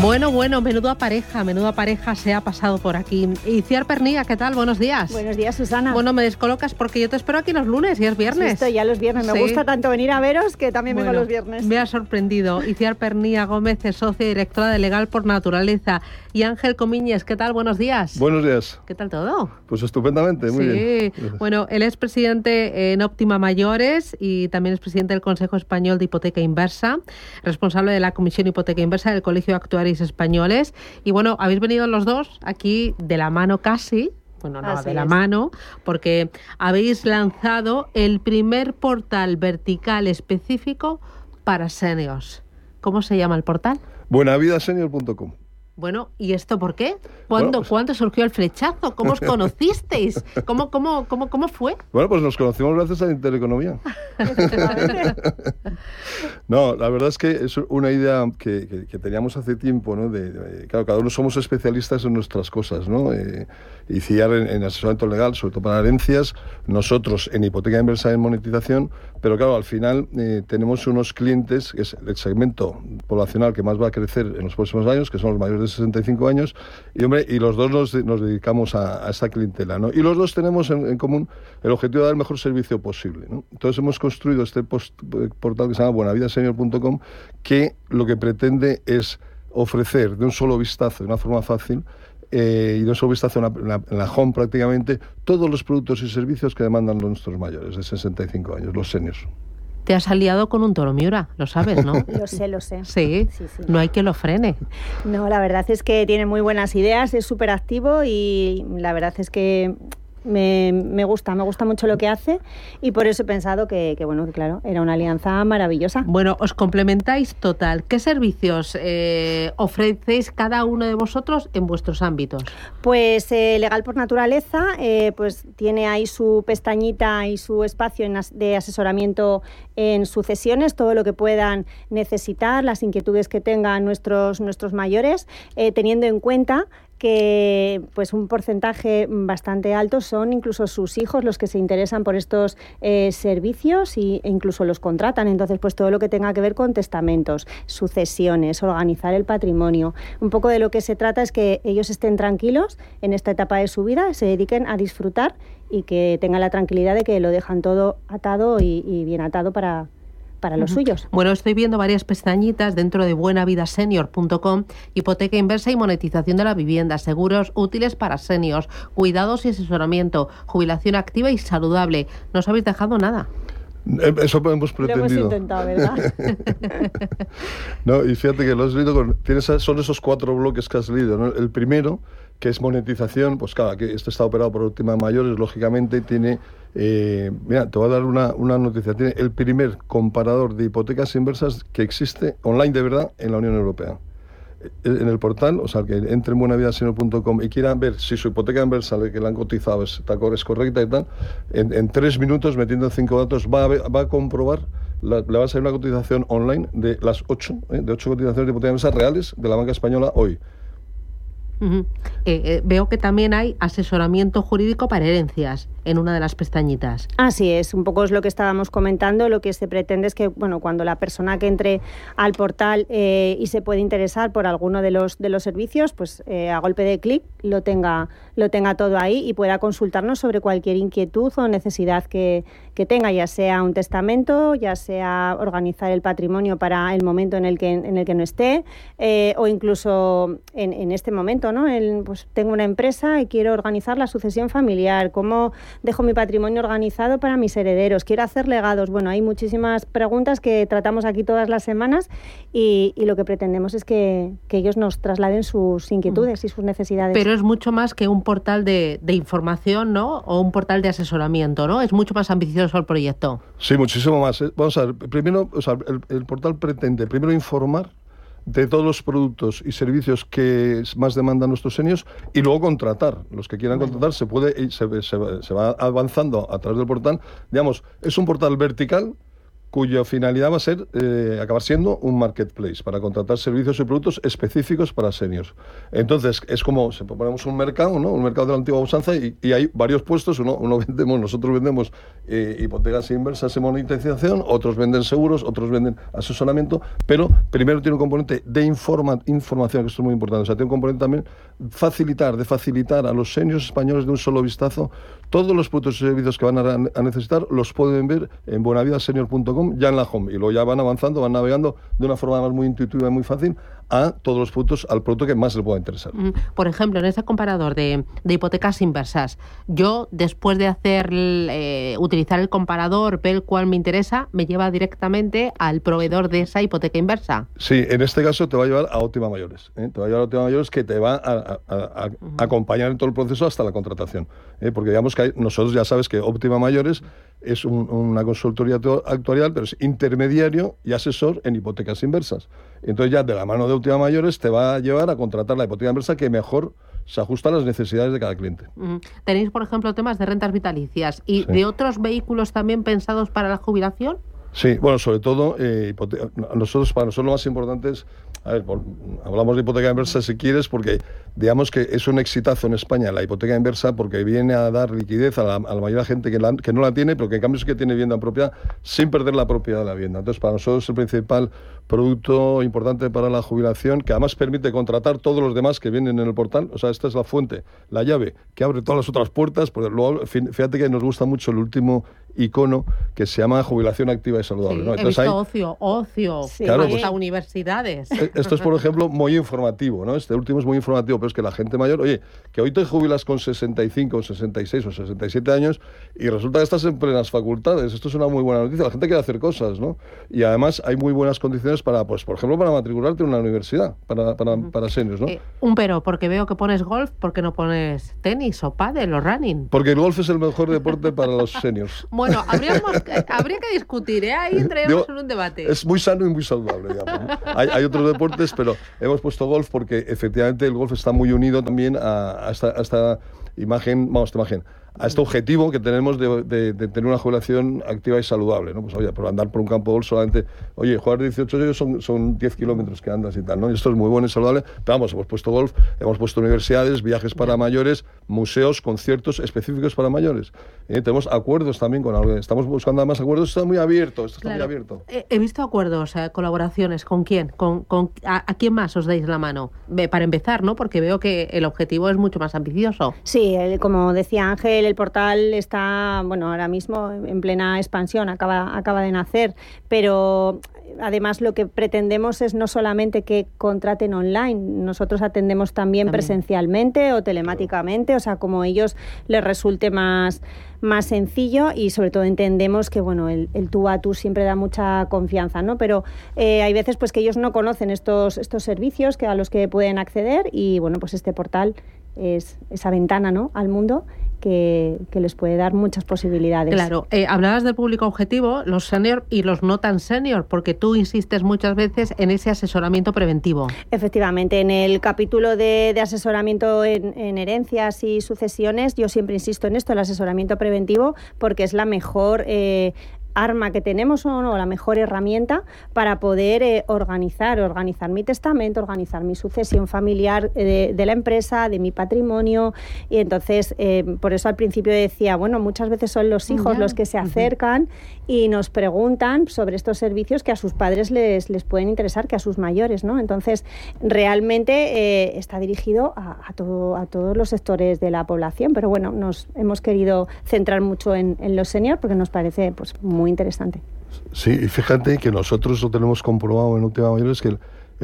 Bueno, menuda pareja se ha pasado por aquí. Iciar Pernía, ¿qué tal? Buenos días. Buenos días, Susana. Bueno, me descolocas porque yo te espero aquí los lunes y es viernes. Sí, estoy ya los viernes. Me gusta tanto venir a veros que también vengo los viernes. Me ha sorprendido. Iciar Pernía Gómez es socia y directora de Legal por Naturaleza. Y Ángel Comiñes, ¿qué tal? Buenos días. Buenos días. ¿Qué tal todo? Pues estupendamente, muy bien. Sí. Bueno, él es presidente en Óptima Mayores y también es presidente del Consejo Español de Hipoteca Inversa, responsable de la Comisión Hipoteca Inversa del Colegio de Actuarios Españoles. Y bueno, habéis venido los dos aquí de la mano casi. Bueno, no, Así de la es. mano, porque habéis lanzado el primer portal vertical específico para seniors. ¿Cómo se llama el portal? Buenavidasenior.com. Bueno, ¿y esto por qué? ¿Cuándo surgió el flechazo? ¿Cómo os conocisteis? ¿Cómo fue? Bueno, pues nos conocimos gracias a Intereconomía. No, la verdad es que es una idea que teníamos hace tiempo, ¿no? Claro, cada uno somos especialistas en nuestras cosas, ¿no? Iciar en asesoramiento legal, sobre todo para herencias, nosotros en hipoteca inversa en monetización, pero claro, al final tenemos unos clientes, que es el segmento poblacional que más va a crecer en los próximos años, que son los mayores de 65 años, y los dos nos dedicamos a esta clientela, ¿no? Y los dos tenemos en común el objetivo de dar el mejor servicio posible, ¿no? Entonces hemos construido este portal que se llama buenavidasenior.com, que lo que pretende es ofrecer de un solo vistazo, de una forma fácil, y de un solo vistazo en la home prácticamente, todos los productos y servicios que demandan nuestros mayores de 65 años, los seniors. Te has aliado con un toro Miura, lo sabes, ¿no? Lo sé. Sí, no hay que lo frene. No, la verdad es que tiene muy buenas ideas, es súper activo y la verdad es que me gusta mucho lo que hace y por eso he pensado que claro, era una alianza maravillosa. Bueno, os complementáis total. ¿Qué servicios ofrecéis cada uno de vosotros en vuestros ámbitos? Pues Legal por Naturaleza pues tiene ahí su pestañita y su espacio de asesoramiento en sucesiones, todo lo que puedan necesitar, las inquietudes que tengan nuestros mayores, teniendo en cuenta que pues un porcentaje bastante alto son incluso sus hijos los que se interesan por estos servicios e incluso los contratan. Entonces, pues todo lo que tenga que ver con testamentos, sucesiones, organizar el patrimonio. Un poco de lo que se trata es que ellos estén tranquilos en esta etapa de su vida, se dediquen a disfrutar y que tengan la tranquilidad de que lo dejan todo atado y bien atado para los suyos. Bueno, estoy viendo varias pestañitas dentro de buenavidasenior.com, hipoteca inversa y monetización de la vivienda, seguros útiles para seniors, cuidados y asesoramiento, jubilación activa y saludable. No os habéis dejado nada. Eso hemos pretendido. Lo hemos intentado, ¿verdad? No, y fíjate que lo has leído son esos 4 bloques que has leído, ¿no? El primero, que es monetización, pues claro, que este está operado por Óptima Mayores, lógicamente tiene, mira, te voy a dar una noticia, tiene el primer comparador de hipotecas inversas que existe online de verdad en la Unión Europea. En el portal, o sea, que entre en buenavidasenior.com y quiera ver si su hipoteca inversa que le han cotizado es correcta y tal, en 3 minutos, metiendo 5 datos, va a comprobar, le va a salir una cotización online de las 8 cotizaciones de hipoteca inversa reales de la banca española hoy. Veo que también hay asesoramiento jurídico para herencias en una de las pestañitas. Así es, un poco es lo que estábamos comentando. Lo que se pretende es que, bueno, cuando la persona que entre al portal y se puede interesar por alguno de los servicios, pues a golpe de clic lo tenga todo ahí y pueda consultarnos sobre cualquier inquietud o necesidad que tenga, ya sea un testamento, ya sea organizar el patrimonio para el momento en el que no esté, o incluso en este momento, ¿no? Pues tengo una empresa y quiero organizar la sucesión familiar, ¿cómo dejo mi patrimonio organizado para mis herederos? Quiero hacer legados. Bueno, hay muchísimas preguntas que tratamos aquí todas las semanas y lo que pretendemos es que ellos nos trasladen sus inquietudes y sus necesidades. Pero es mucho más que un portal de información, ¿no? O un portal de asesoramiento, ¿no? Es mucho más ambicioso el proyecto. Sí, muchísimo más. Vamos a ver, primero, o sea, el portal pretende primero informar de todos los productos y servicios que más demandan nuestros seniors y luego contratar. Los que quieran contratar se va avanzando a través del portal. Digamos, es un portal vertical cuya finalidad va a ser acabar siendo un marketplace para contratar servicios y productos específicos para seniors. Entonces, es como, ponemos un mercado, ¿no? Un mercado de la antigua usanza y hay varios puestos. Nosotros vendemos hipotecas inversas en monetización, otros venden seguros, otros venden asesoramiento, pero primero tiene un componente de información, que esto es muy importante. O sea, tiene un componente también de facilitar a los seniors españoles de un solo vistazo todos los productos y servicios que van a necesitar, los pueden ver en buenavidasenior.com ya en la home, y luego ya van avanzando, van navegando de una forma más muy intuitiva y muy fácil a todos los productos, al producto que más les pueda interesar. Por ejemplo, en ese comparador de hipotecas inversas, yo después de utilizar el comparador, ver cuál me interesa, me lleva directamente al proveedor de esa hipoteca inversa. Sí, en este caso te va a llevar a Óptima Mayores. Te va a llevar a Óptima Mayores, que te va a acompañar en todo el proceso hasta la contratación. Porque digamos que nosotros ya sabes que Óptima Mayores es una consultoría actuarial, pero es intermediario y asesor en hipotecas inversas. Entonces ya de la mano de Óptima Mayores te va a llevar a contratar la hipoteca inversa que mejor se ajusta a las necesidades de cada cliente. ¿Tenéis, por ejemplo, temas de rentas vitalicias y de otros vehículos también pensados para la jubilación? Sí, bueno, sobre todo, para nosotros lo más importante es, hablamos de hipoteca inversa si quieres, porque digamos que es un exitazo en España la hipoteca inversa, porque viene a dar liquidez a la mayoría de gente que no la tiene, pero que en cambio sí que tiene vivienda propia sin perder la propiedad de la vivienda. Entonces, para nosotros es el principal producto importante para la jubilación, que además permite contratar todos los demás que vienen en el portal. O sea, esta es la fuente, la llave, que abre todas las otras puertas. Porque luego, fíjate que nos gusta mucho el último icono, que se llama jubilación activa y saludable. Sí, ¿no? Entonces, he visto ocio, sí, claro, hasta universidades. Esto es, por ejemplo, muy informativo, ¿no? Este último es muy informativo, pero es que la gente mayor, oye, que hoy te jubilas con 65, 66 o 67 años y resulta que estás en plenas facultades. Esto es una muy buena noticia. La gente quiere hacer cosas, ¿no? Y además hay muy buenas condiciones para, pues, por ejemplo, para matricularte en una universidad, para seniors, ¿no? Un pero, porque veo que pones golf, ¿por qué no pones tenis o pádel o running? Porque el golf es el mejor deporte para los seniors. Bueno, habría que discutir, ¿eh? Ahí entraríamos en un debate. Es muy sano y muy saludable, digamos, ¿no? Hay otros deportes, pero hemos puesto golf porque efectivamente el golf está muy unido también a esta imagen, a este objetivo que tenemos de tener una jubilación activa y saludable, ¿no? Pues oye, por andar por un campo de golf solamente, oye, jugar 18 hoyos son 10 kilómetros que andas y tal, ¿no? Y esto es muy bueno y saludable, pero vamos, hemos puesto golf, hemos puesto universidades, viajes para mayores, museos, conciertos específicos para mayores. Tenemos acuerdos también estamos buscando además acuerdos, está muy abierto, está muy abierto. He visto acuerdos, colaboraciones, ¿con quién? ¿A quién más os dais la mano? Para empezar, ¿no? Porque veo que el objetivo es mucho más ambicioso. Sí, como decía Ángel, el portal está, bueno, ahora mismo en plena expansión, acaba de nacer, pero además lo que pretendemos es no solamente que contraten online, nosotros atendemos también presencialmente o telemáticamente, o sea, como a ellos les resulte más sencillo, y sobre todo entendemos que bueno, el tú a tú siempre da mucha confianza, ¿no? Pero hay veces pues que ellos no conocen estos servicios a los que pueden acceder, y bueno, pues este portal es esa ventana, ¿no?, al mundo que les puede dar muchas posibilidades. Claro, hablabas del público objetivo, los senior y los no tan senior, porque tú insistes muchas veces en ese asesoramiento preventivo. Efectivamente, en el capítulo de asesoramiento en herencias y sucesiones, yo siempre insisto en esto, el asesoramiento preventivo, porque es la mejor arma que tenemos, o no, la mejor herramienta para poder organizar mi testamento, organizar mi sucesión familiar de la empresa, de mi patrimonio. Y entonces, por eso al principio decía, bueno, muchas veces son los hijos los que se acercan y nos preguntan sobre estos servicios que a sus padres les pueden interesar, que a sus mayores, ¿no? Entonces, realmente está dirigido a todos los sectores de la población, pero bueno, nos hemos querido centrar mucho en los seniors porque nos parece pues muy interesante. Sí, y fíjate que nosotros lo tenemos comprobado en Óptima Mayores, que el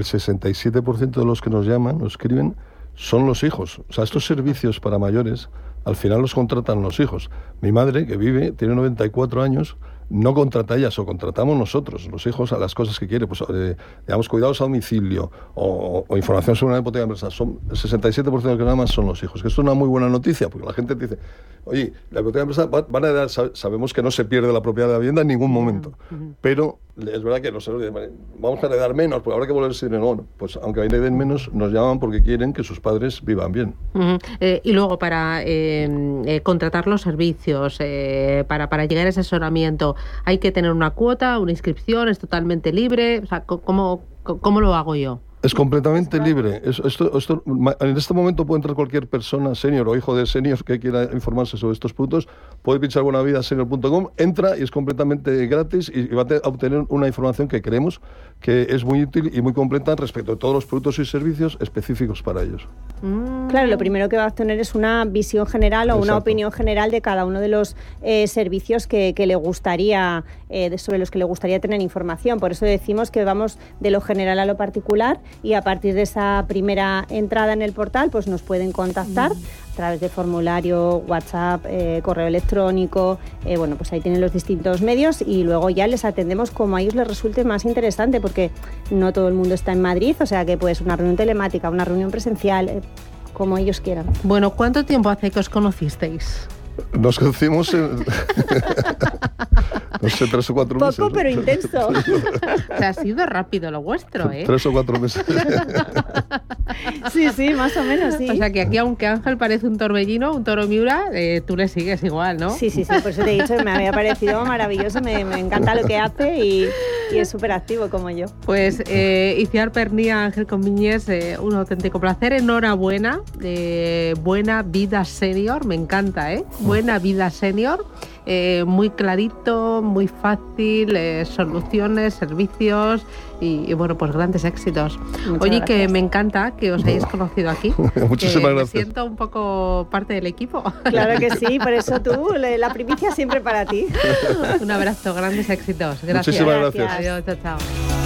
67% de los que nos llaman, nos escriben, son los hijos. O sea, estos servicios para mayores, al final los contratan los hijos. Mi madre, que tiene 94 años, no contrata ella, o contratamos nosotros, los hijos, a las cosas que quiere, pues digamos, cuidados a domicilio o información sobre una hipoteca inversa. Son el 67% de los que nada más son los hijos, que esto es una muy buena noticia, porque la gente dice, oye, la hipoteca inversa van a dar, sabemos que no se pierde la propiedad de la vivienda en ningún momento, pero es verdad que los vamos a heredar menos, porque habrá que volverse no. Pues aunque hereden menos, nos llaman porque quieren que sus padres vivan bien. Y luego para contratar los servicios, para llegar a ese asesoramiento, ¿hay que tener una cuota, una inscripción? ¿Es totalmente libre? O sea, ¿cómo lo hago yo? Es completamente libre. Esto, en este momento puede entrar cualquier persona, senior o hijo de senior, que quiera informarse sobre estos productos. Puede pinchar buenavidasenior.com, entra y es completamente gratis y va a obtener una información que creemos que es muy útil y muy completa respecto a todos los productos y servicios específicos para ellos. Claro, lo primero que va a obtener es una visión general o una opinión general de cada uno de los servicios que le gustaría, sobre los que le gustaría tener información. Por eso decimos que vamos de lo general a lo particular, y a partir de esa primera entrada en el portal pues nos pueden contactar a través de formulario, WhatsApp, correo electrónico, bueno, pues ahí tienen los distintos medios y luego ya les atendemos como a ellos les resulte más interesante, porque no todo el mundo está en Madrid, o sea que pues una reunión telemática, una reunión presencial, como ellos quieran. Bueno, ¿cuánto tiempo hace que os conocisteis? Nos conocimos no sé, 3 o 4 meses. Poco, pero intenso. O sea, ha sido rápido lo vuestro, ¿eh? 3 o 4 meses. Sí, más o menos, sí. O sea, que aquí, aunque Ángel parece un torbellino, un toro Miura, tú le sigues igual, ¿no? Sí, por eso te he dicho que me había parecido maravilloso, me encanta lo que hace y es súper activo como yo. Pues Itziar Pernía, Ángel Comíñez, un auténtico placer, enhorabuena, Buena Vida Senior, me encanta, Buena Vida Senior. Muy clarito, muy fácil, soluciones, servicios y bueno, pues grandes éxitos. Muchas Oye, gracias. Que me encanta que os hayáis conocido aquí. Muchísimas gracias. Me siento un poco parte del equipo. Claro que sí, por eso tú, la primicia siempre para ti. Un abrazo, grandes éxitos. Gracias. Muchísimas gracias. Adiós, chao.